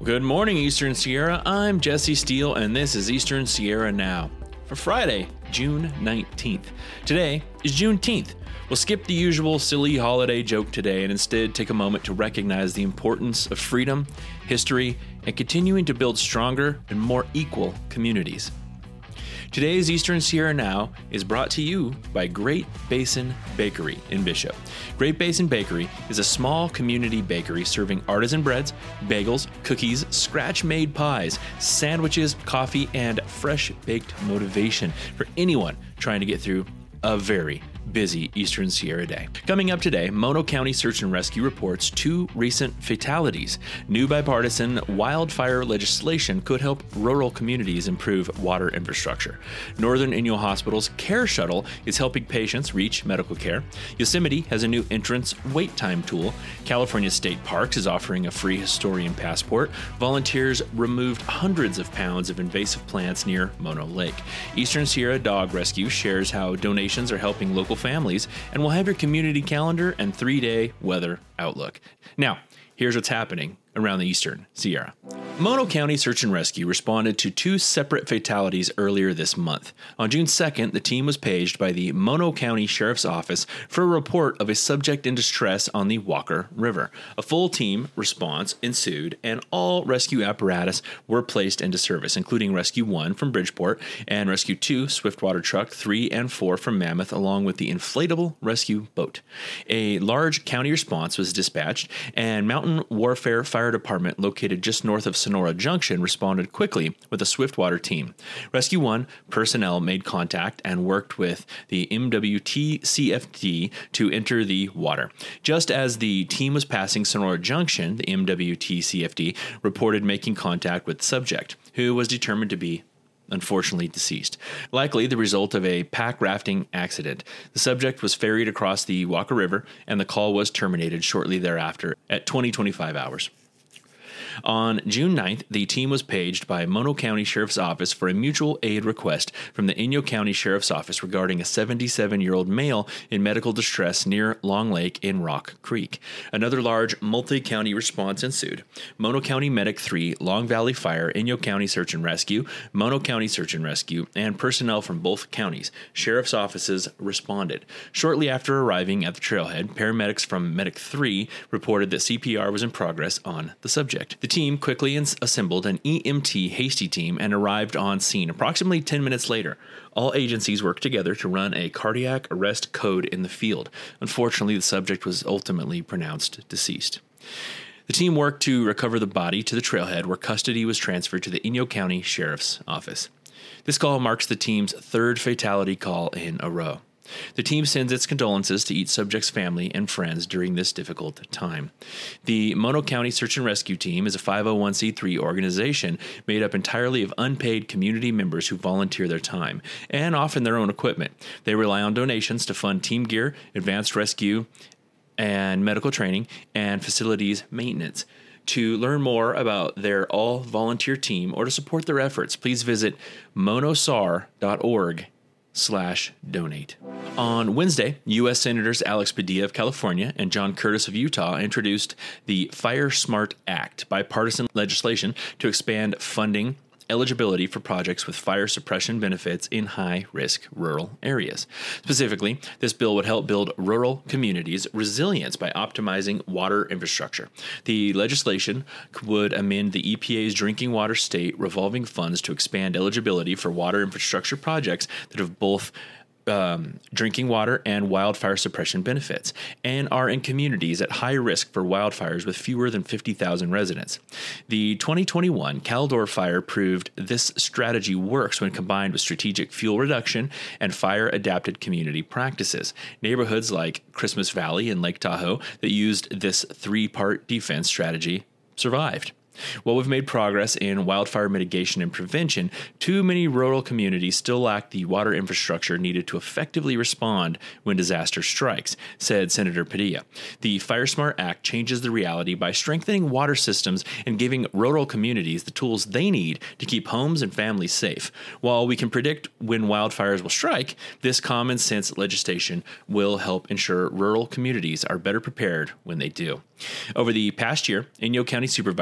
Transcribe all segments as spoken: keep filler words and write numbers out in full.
Good morning, Eastern Sierra. I'm Jesse Steele, and this is Eastern Sierra Now for Friday, June nineteenth. Today is Juneteenth. We'll skip the usual silly holiday joke today and instead take a moment to recognize the importance of freedom, history, and continuing to build stronger and more equal communities. Today's Eastern Sierra Now is brought to you by Great Basin Bakery in Bishop. Great Basin Bakery is a small community bakery serving artisan breads, bagels, cookies, scratch-made pies, sandwiches, coffee, and fresh-baked motivation for anyone trying to get through a very busy Eastern Sierra day. Coming up today, Mono County Search and Rescue reports two recent fatalities. New bipartisan wildfire legislation could help rural communities improve water infrastructure. Northern Inyo Hospital's Care Shuttle is helping patients reach medical care. Yosemite has a new entrance wait time tool. California State Parks is offering a free historian passport. Volunteers removed hundreds of pounds of invasive plants near Mono Lake. Eastern Sierra Dog Rescue shares how donations are helping local families, and we'll have your community calendar and three-day weather outlook. Now, here's what's happening around the Eastern Sierra. Mono County Search and Rescue responded to two separate fatalities earlier this month. On June second, the team was paged by the Mono County Sheriff's Office for a report of a subject in distress on the Walker River. A full team response ensued, and all rescue apparatus were placed into service, including Rescue one from Bridgeport and Rescue two, Swiftwater Truck three and four from Mammoth, along with the inflatable rescue boat. A large county response was dispatched, and Mountain Warfare Fire Department, located just north of Sonora Junction, responded quickly with a Swiftwater team. Rescue one personnel made contact and worked with the M W T C F D to enter the water. Just as the team was passing Sonora Junction, the M W T C F D reported making contact with the subject, who was determined to be unfortunately deceased, likely the result of a pack rafting accident. The subject was ferried across the Walker River, and the call was terminated shortly thereafter at twenty twenty-five hours. On June ninth, the team was paged by Mono County Sheriff's Office for a mutual aid request from the Inyo County Sheriff's Office regarding a seventy-seven-year-old male in medical distress near Long Lake in Rock Creek. Another large multi-county response ensued. Mono County Medic three, Long Valley Fire, Inyo County Search and Rescue, Mono County Search and Rescue, and personnel from both counties' sheriff's offices responded. Shortly after arriving at the trailhead, paramedics from Medic three reported that C P R was in progress on the subject. The team quickly ins- assembled an E M T hasty team and arrived on scene approximately ten minutes later. All agencies worked together to run a cardiac arrest code in the field. Unfortunately, the subject was ultimately pronounced deceased. The team worked to recover the body to the trailhead, where custody was transferred to the Inyo County Sheriff's Office. This call marks the team's third fatality call in a row. The team sends its condolences to each subject's family and friends during this difficult time. The Mono County Search and Rescue Team is a five oh one c three organization made up entirely of unpaid community members who volunteer their time, and often their own equipment. They rely on donations to fund team gear, advanced rescue and medical training, and facilities maintenance. To learn more about their all-volunteer team or to support their efforts, please visit monosar dot org slash donate. On Wednesday, U S Senators Alex Padilla of California and John Curtis of Utah introduced the Fire Smart Act, bipartisan legislation to expand funding eligibility for projects with fire suppression benefits in high-risk rural areas. Specifically, this bill would help build rural communities' resilience by optimizing water infrastructure. The legislation would amend the E P A's drinking water state revolving funds to expand eligibility for water infrastructure projects that have both Um, drinking water and wildfire suppression benefits, and are in communities at high risk for wildfires with fewer than fifty thousand residents. The twenty twenty-one Caldor fire proved this strategy works when combined with strategic fuel reduction and fire-adapted community practices. Neighborhoods like Christmas Valley and Lake Tahoe that used this three-part defense strategy survived. While we've made progress in wildfire mitigation and prevention, too many rural communities still lack the water infrastructure needed to effectively respond when disaster strikes, said Senator Padilla. The Fire Smart Act changes the reality by strengthening water systems and giving rural communities the tools they need to keep homes and families safe. While we can predict when wildfires will strike, this common sense legislation will help ensure rural communities are better prepared when they do. Over the past year, Inyo County Supervisor Trina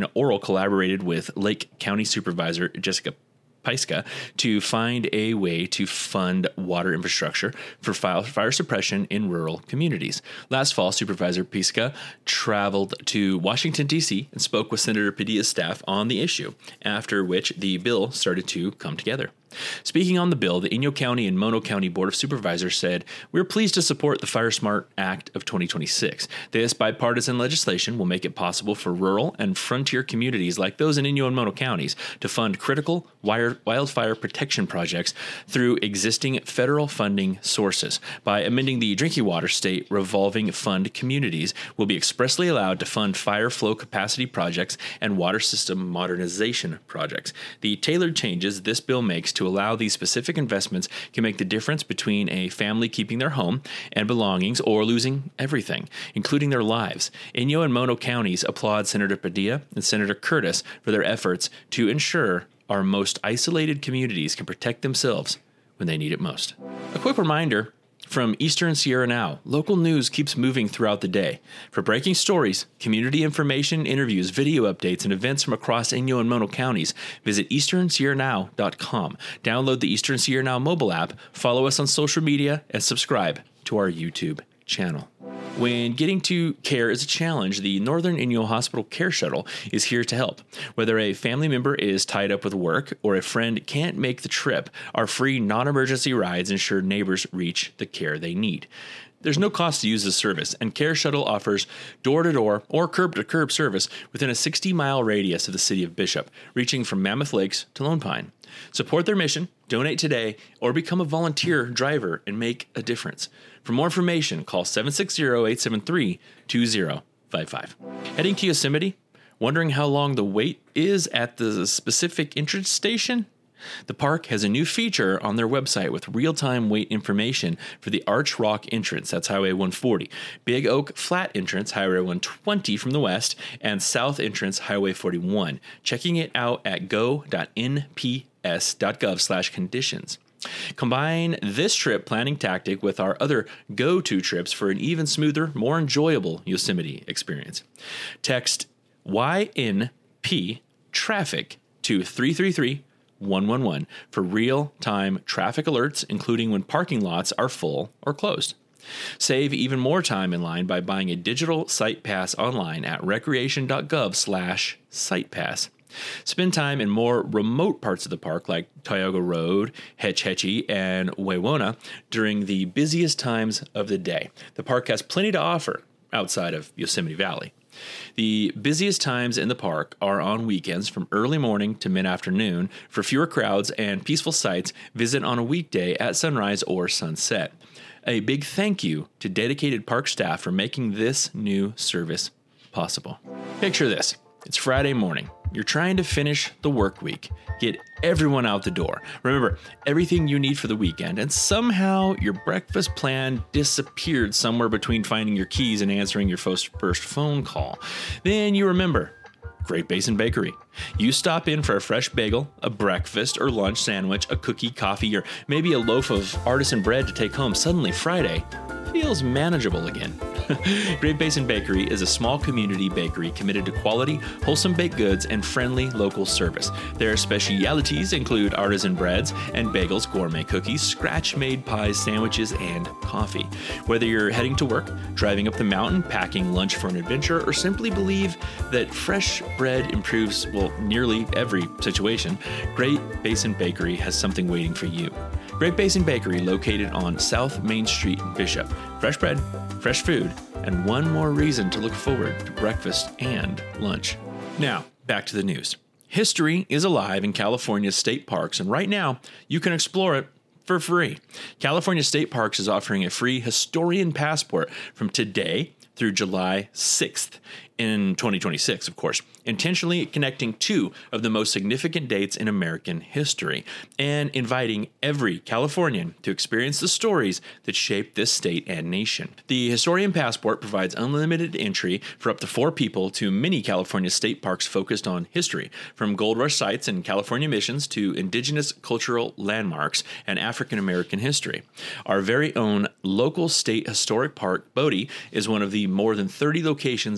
Oral collaborated with Lake County Supervisor Jessica Pyska to find a way to fund water infrastructure for fire suppression in rural communities. Last fall, Supervisor Pyska traveled to Washington, D C and spoke with Senator Padilla's staff on the issue, after which the bill started to come together. Speaking on the bill, the Inyo County and Mono County Board of Supervisors said, "We're pleased to support the Fire Smart Act of twenty twenty-six. This bipartisan legislation will make it possible for rural and frontier communities like those in Inyo and Mono counties to fund critical wire, wildfire protection projects through existing federal funding sources. By amending the Drinking Water State Revolving Fund, communities will be expressly allowed to fund fire flow capacity projects and water system modernization projects. The tailored changes this bill makes to allow these specific investments can make the difference between a family keeping their home and belongings or losing everything, including their lives." Inyo and Mono counties applaud Senator Padilla and Senator Curtis for their efforts to ensure our most isolated communities can protect themselves when they need it most. A quick reminder from Eastern Sierra Now, local news keeps moving throughout the day. For breaking stories, community information, interviews, video updates, and events from across Inyo and Mono counties, visit eastern sierra now dot com. Download the Eastern Sierra Now mobile app, follow us on social media, and subscribe to our YouTube channel. When getting to care is a challenge, the Northern Inyo Hospital Care Shuttle is here to help. Whether a family member is tied up with work or a friend can't make the trip, our free non-emergency rides ensure neighbors reach the care they need. There's no cost to use this service, and Care Shuttle offers door-to-door or curb-to-curb service within a sixty-mile radius of the city of Bishop, reaching from Mammoth Lakes to Lone Pine. Support their mission, donate today, or become a volunteer driver and make a difference. For more information, call seven six zero, eight seven three, two zero five five. Heading to Yosemite? Wondering how long the wait is at the specific entrance station? The park has a new feature on their website with real-time wait information for the Arch Rock entrance, that's Highway one forty, Big Oak Flat entrance, Highway one twenty from the west, and South entrance, Highway forty-one. Checking it out at go dot n p s dot gov slash conditions. Combine this trip planning tactic with our other go-to trips for an even smoother, more enjoyable Yosemite experience. Text Y N P traffic to three three three one one one for real-time traffic alerts, including when parking lots are full or closed. Save even more time in line by buying a digital site pass online at recreation dot gov slash site pass. Spend time in more remote parts of the park like Tioga Road, Hetch Hetchy, and Wawona during the busiest times of the day. The park has plenty to offer outside of Yosemite Valley. The busiest times in the park are on weekends from early morning to mid-afternoon. For fewer crowds and peaceful sights, visit on a weekday at sunrise or sunset. A big thank you to dedicated park staff for making this new service possible. Picture this. It's Friday morning. You're trying to finish the work week, get everyone out the door. Remember, everything you need for the weekend, and somehow your breakfast plan disappeared somewhere between finding your keys and answering your first, first phone call. Then you remember Great Basin Bakery. You stop in for a fresh bagel, a breakfast or lunch sandwich, a cookie, coffee, or maybe a loaf of artisan bread to take home. Suddenly, Friday feels manageable again. Great Basin Bakery is a small community bakery committed to quality, wholesome baked goods and friendly local service. Their specialities include artisan breads and bagels, gourmet cookies, scratch-made pies, sandwiches, and coffee. Whether you're heading to work, driving up the mountain, packing lunch for an adventure, or simply believe that fresh bread improves, well, nearly every situation, Great Basin Bakery has something waiting for you. Great Basin Bakery, located on South Main Street in Bishop. Fresh bread, fresh food, and one more reason to look forward to breakfast and lunch. Now, back to the news. History is alive in California's state parks, and right now, you can explore it for free. California State Parks is offering a free historian passport from today through July sixth in twenty twenty-six, of course, intentionally connecting two of the most significant dates in American history and inviting every Californian to experience the stories that shaped this state and nation. The Historian Passport provides unlimited entry for up to four people to many California state parks focused on history, from gold rush sites and California missions to indigenous cultural landmarks and African American history. Our very own local state historic park, Bodie, is one of the more than thirty locations included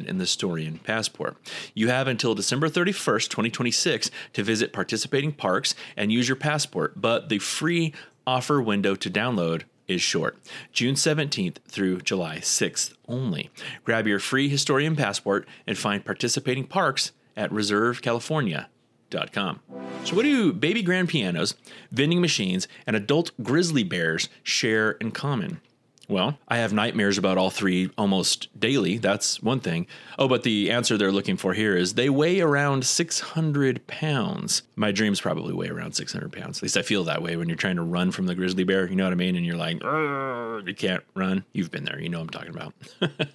mentioned in the Storian Passport. You have until December thirty-first, twenty twenty-six to visit participating parks and use your passport, but the free offer window to download is short. June seventeenth through July sixth only. Grab your free Historian Passport and find participating parks at reserve california dot com. So what do baby grand pianos, vending machines, and adult grizzly bears share in common? Well, I have nightmares about all three almost daily. That's one thing. Oh, but the answer they're looking for here is they weigh around six hundred pounds. My dreams probably weigh around six hundred pounds. At least I feel that way when you're trying to run from the grizzly bear. You know what I mean? And you're like, you can't run. You've been there. You know what I'm talking about.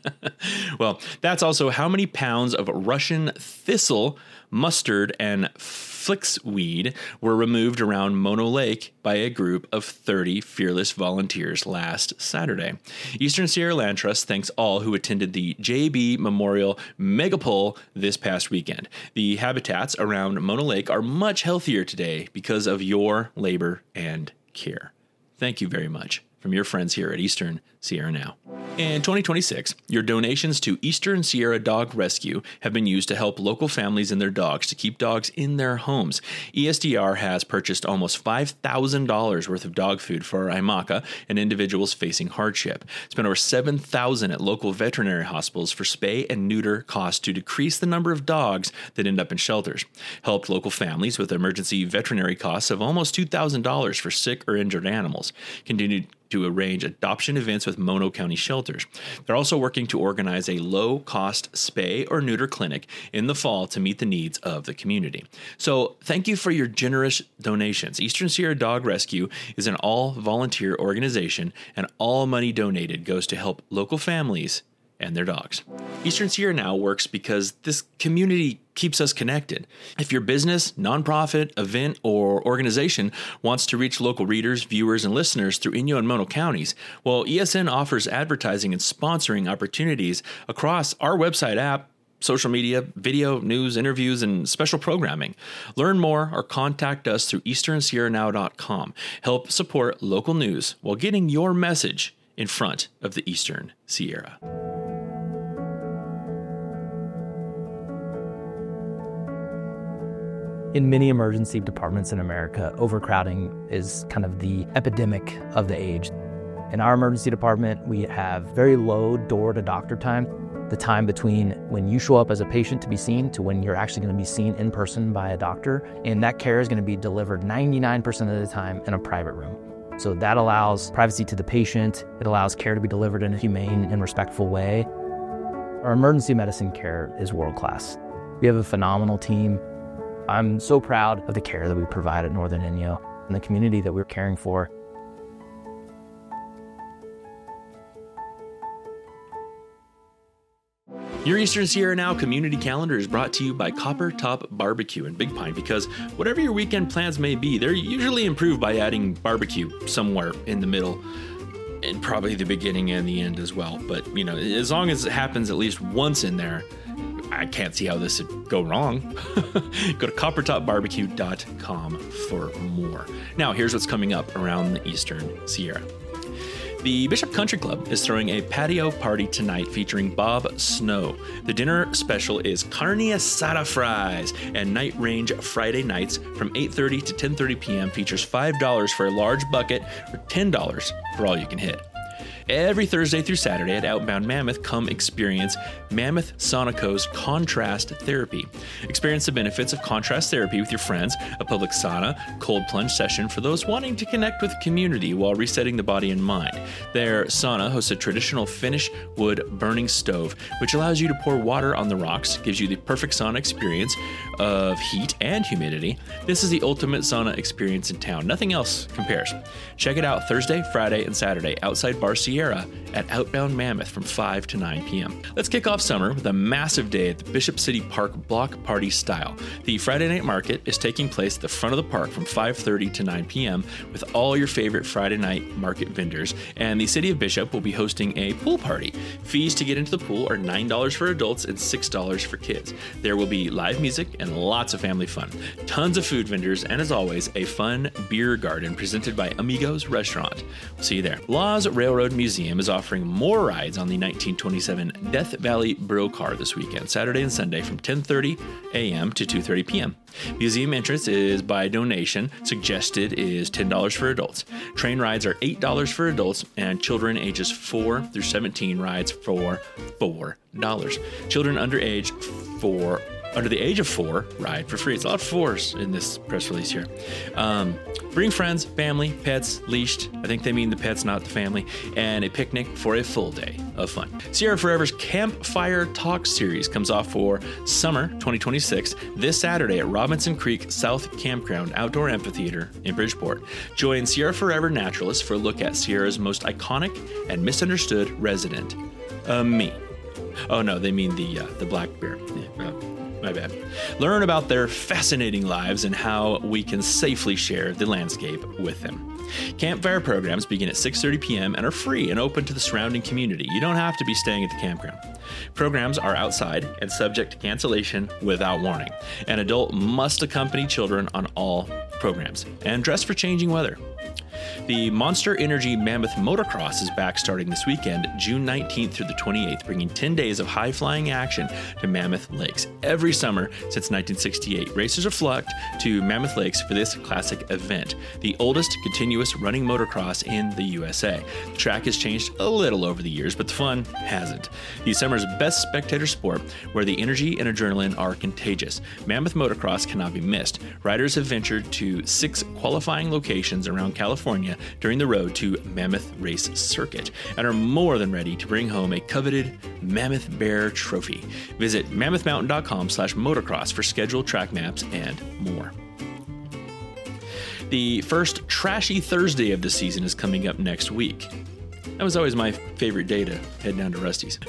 Well, that's also how many pounds of Russian thistle, mustard, and flaxweed were removed around Mono Lake by a group of thirty fearless volunteers last Saturday. Eastern Sierra Land Trust thanks all who attended the J B Memorial Megapole this past weekend. The habitats around Mono Lake are much healthier today because of your labor and care. Thank you very much from your friends here at Eastern Sierra Now. In twenty twenty-six, your donations to Eastern Sierra Dog Rescue have been used to help local families and their dogs to keep dogs in their homes. E S D R has purchased almost five thousand dollars worth of dog food for Imaka and individuals facing hardship. Spent over seven thousand dollars at local veterinary hospitals for spay and neuter costs to decrease the number of dogs that end up in shelters. Helped local families with emergency veterinary costs of almost two thousand dollars for sick or injured animals. Continued to arrange adoption events with Mono County shelters. They're also working to organize a low-cost spay or neuter clinic in the fall to meet the needs of the community. So thank you for your generous donations. Eastern Sierra Dog Rescue is an all-volunteer organization, and all money donated goes to help local families and their dogs. Eastern Sierra Now works because this community keeps us connected. If your business, nonprofit, event, or organization wants to reach local readers, viewers, and listeners through Inyo and Mono counties, well, E S N offers advertising and sponsoring opportunities across our website app, social media, video, news, interviews, and special programming. Learn more or contact us through eastern sierra now dot com. Help support local news while getting your message in front of the Eastern Sierra. In many emergency departments in America, overcrowding is kind of the epidemic of the age. In our emergency department, we have very low door-to-doctor time, the time between when you show up as a patient to be seen to when you're actually going to be seen in person by a doctor, and that care is going to be delivered ninety-nine percent of the time in a private room. So that allows privacy to the patient, it allows care to be delivered in a humane and respectful way. Our emergency medicine care is world-class. We have a phenomenal team. I'm so proud of the care that we provide at Northern Inyo and the community that we're caring for. Your Eastern Sierra Now community calendar is brought to you by Copper Top Barbecue in Big Pine, because whatever your weekend plans may be, they're usually improved by adding barbecue somewhere in the middle, and probably the beginning and the end as well. But, you know, as long as it happens at least once in there, I can't see how this would go wrong. Go to copper top barbecue dot com for more. Now, here's what's coming up around the Eastern Sierra. The Bishop Country Club is throwing a patio party tonight featuring Bob Snow. The dinner special is carne asada fries, and Night Range Friday nights from eight thirty to ten thirty p.m. features five dollars for a large bucket or ten dollars for all you can hit. Every Thursday through Saturday at Outbound Mammoth, come experience Mammoth Sonico's Contrast Therapy. Experience the benefits of contrast therapy with your friends, a public sauna, cold plunge session for those wanting to connect with the community while resetting the body and mind. Their sauna hosts a traditional Finnish wood burning stove, which allows you to pour water on the rocks, gives you the perfect sauna experience of heat and humidity. This is the ultimate sauna experience in town. Nothing else compares. Check it out Thursday, Friday, and Saturday outside Bar Sierra at Outbound Mammoth from five to nine p.m. Let's kick off summer with a massive day at the Bishop City Park block party style. The Friday night market is taking place at the front of the park from five thirty to nine p.m. with all your favorite Friday night market vendors, and the City of Bishop will be hosting a pool party. Fees to get into the pool are nine dollars for adults and six dollars for kids. There will be live music and lots of family fun. Tons of food vendors, and as always, a fun beer garden presented by Amigos Restaurant. We'll see you there. Laws Railroad Museum Museum is offering more rides on the nineteen twenty-seven Death Valley Bro Car this weekend, Saturday and Sunday from ten thirty a.m. to two thirty p.m. Museum entrance is by donation. Suggested is ten dollars for adults. Train rides are eight dollars for adults, and children ages four through seventeen rides for four dollars. Children under age four Under the age of four, ride for free. It's a lot of fours in this press release here. Um, bring friends, family, pets, leashed. I think they mean the pets, not the family. And a picnic for a full day of fun. Sierra Forever's Campfire Talk series comes off for summer twenty twenty-six this Saturday at Robinson Creek South Campground Outdoor Amphitheater in Bridgeport. Join Sierra Forever naturalists for a look at Sierra's most iconic and misunderstood resident, uh, me. Oh no, they mean the uh, the black bear. Yeah, uh, My bad. Learn about their fascinating lives and how we can safely share the landscape with them. Campfire programs begin at six thirty p.m. and are free and open to the surrounding community. You don't have to be staying at the campground. Programs are outside and subject to cancellation without warning. An adult must accompany children on all programs and dress for changing weather. The Monster Energy Mammoth Motocross is back starting this weekend, June nineteenth through the twenty-eighth, bringing ten days of high-flying action to Mammoth Lakes. Every summer since nineteen sixty-eight, racers have flocked to Mammoth Lakes for this classic event, the oldest continuous running motocross in the U S A. The track has changed a little over the years, but the fun hasn't. The summer's best spectator sport, where the energy and adrenaline are contagious. Mammoth Motocross cannot be missed. Riders have ventured to six qualifying locations around California during the road to Mammoth Race Circuit and are more than ready to bring home a coveted Mammoth Bear trophy. Visit mammoth mountain dot com slash motocross for scheduled track maps and more. The first Trashy Thursday of the season is coming up next week. That was always my favorite day to head down to Rusty's.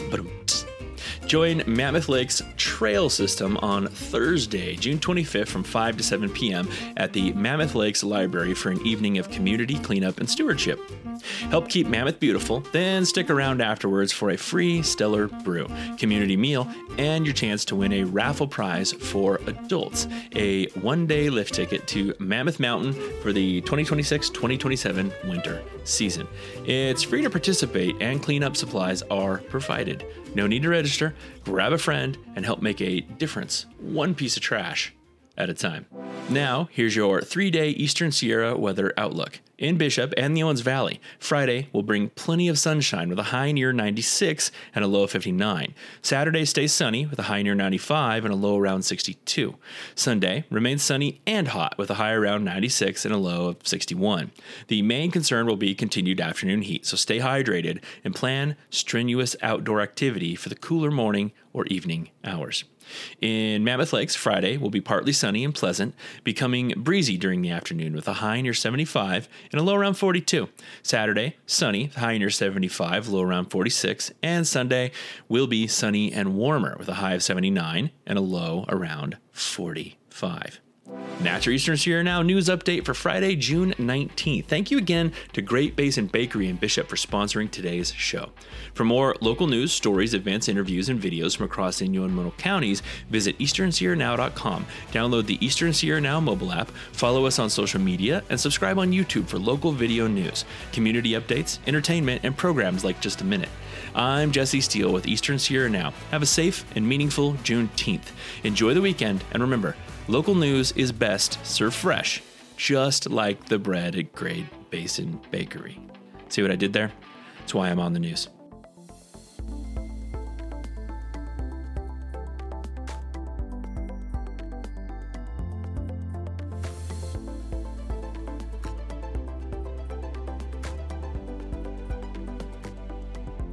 Join Mammoth Lake's Trail System on Thursday, June twenty-fifth from five to seven p.m. at the Mammoth Lakes Library for an evening of community cleanup and stewardship. Help keep Mammoth beautiful, then stick around afterwards for a free Stellar Brew, community meal, and your chance to win a raffle prize for adults, a one-day lift ticket to Mammoth Mountain for the twenty twenty-six twenty twenty-seven winter season. It's free to participate and cleanup supplies are provided. No need to register. Grab a friend and help make a difference, one piece of trash at a time. Now, here's your three-day Eastern Sierra weather outlook. In Bishop and the Owens Valley, Friday will bring plenty of sunshine with a high near ninety-six and a low of fifty-nine. Saturday stays sunny with a high near ninety-five and a low around sixty-two. Sunday remains sunny and hot with a high around ninety-six and a low of sixty-one. The main concern will be continued afternoon heat, so stay hydrated and plan strenuous outdoor activity for the cooler morning or evening hours. In Mammoth Lakes, Friday will be partly sunny and pleasant, becoming breezy during the afternoon with a high near seventy-five and a low around forty-two. Saturday, sunny, high near seventy-five, low around forty-six. And Sunday will be sunny and warmer with a high of seventy-nine and a low around forty-five. And that's your Eastern Sierra Now news update for Friday, June nineteenth. Thank you again to Great Basin Bakery in Bishop for sponsoring today's show. For more local news, stories, events, interviews, and videos from across Inyo and Mono counties, visit eastern sierra now dot com. Download the Eastern Sierra Now mobile app, follow us on social media, and subscribe on YouTube for local video news, community updates, entertainment, and programs like Just a Minute. I'm Jesse Steele with Eastern Sierra Now. Have a safe and meaningful Juneteenth. Enjoy the weekend, and remember, local news is best served fresh, just like the bread at Great Basin Bakery. See what I did there? That's why I'm on the news.